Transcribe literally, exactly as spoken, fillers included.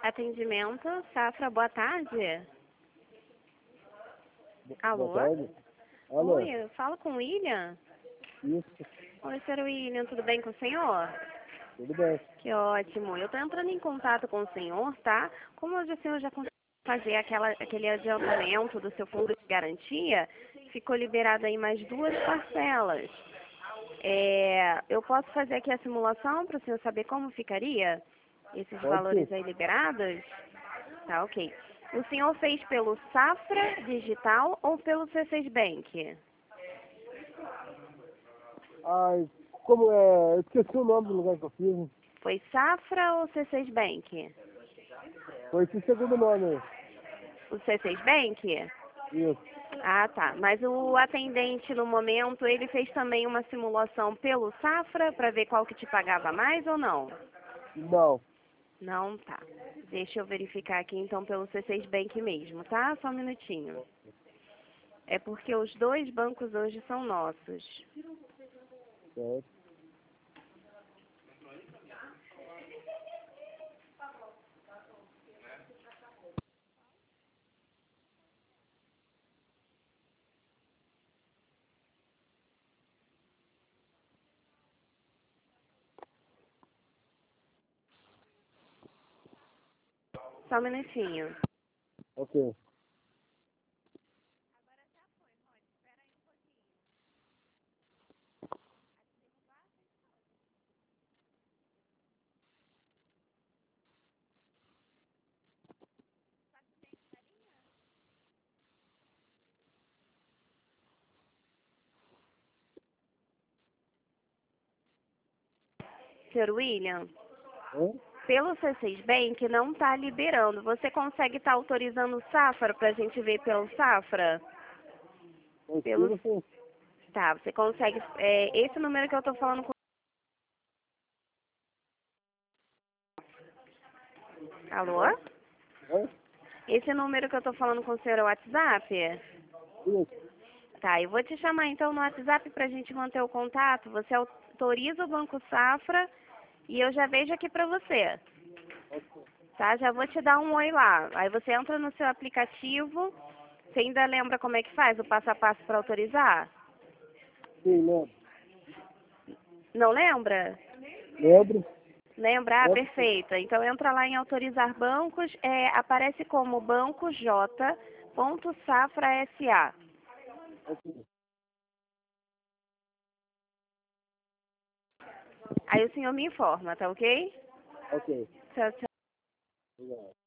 Atendimento, Safra, boa tarde. Alô? Boa tarde. Alô? Oi, eu falo com o William? Isso, Oi, senhor William, tudo bem com o senhor? tudo bem. Que ótimo. Eu estou entrando em contato com o senhor, tá? Como hoje o senhor já conseguiu fazer aquela, aquele adiantamento do seu fundo de garantia, ficou liberado aí mais duas parcelas. É, eu posso fazer aqui a simulação para o senhor saber como ficaria esses Pode sim. valores aí liberados? Tá, ok. O senhor fez pelo Safra Digital ou pelo C seis Bank? Ai, como é. Eu esqueci o nome do lugar que eu fiz. Foi Safra ou C seis Bank? Foi esse segundo nome aí. O C seis Bank? Isso. Ah, tá. Mas o atendente, no momento, ele fez também uma simulação pelo Safra para ver qual que te pagava mais ou não? Não. Não, tá. Deixa eu verificar aqui, então, pelo C seis Bank mesmo, tá? Só um minutinho. É porque os dois bancos hoje são nossos. Certo. Só um minutinho. Ok. senhor William, Hã? pelo C seis Bank não está liberando. Você consegue estar autorizando o Safra para a gente ver pelo Safra? Pelo... Tranquilo, sim. Tá, você consegue... É, esse número que eu estou falando com... Alô? Hã? Esse número que eu estou falando com o senhor é o WhatsApp? Isso. Tá, eu vou te chamar então no WhatsApp para a gente manter o contato. Você autoriza o Banco Safra e eu já vejo aqui para você. Ok. Tá? Já vou te dar um oi lá. Aí você entra no seu aplicativo. Você ainda lembra como é que faz o passo a passo para autorizar? Sim, lembro. Não lembra? Lembro. Lembra? Ah, Lembro sim. perfeito. Então entra lá em autorizar bancos, é, aparece como banco j ponto safra s a. Ok. Aí o senhor me informa, tá ok? Ok. Tchau, tchau. Obrigado.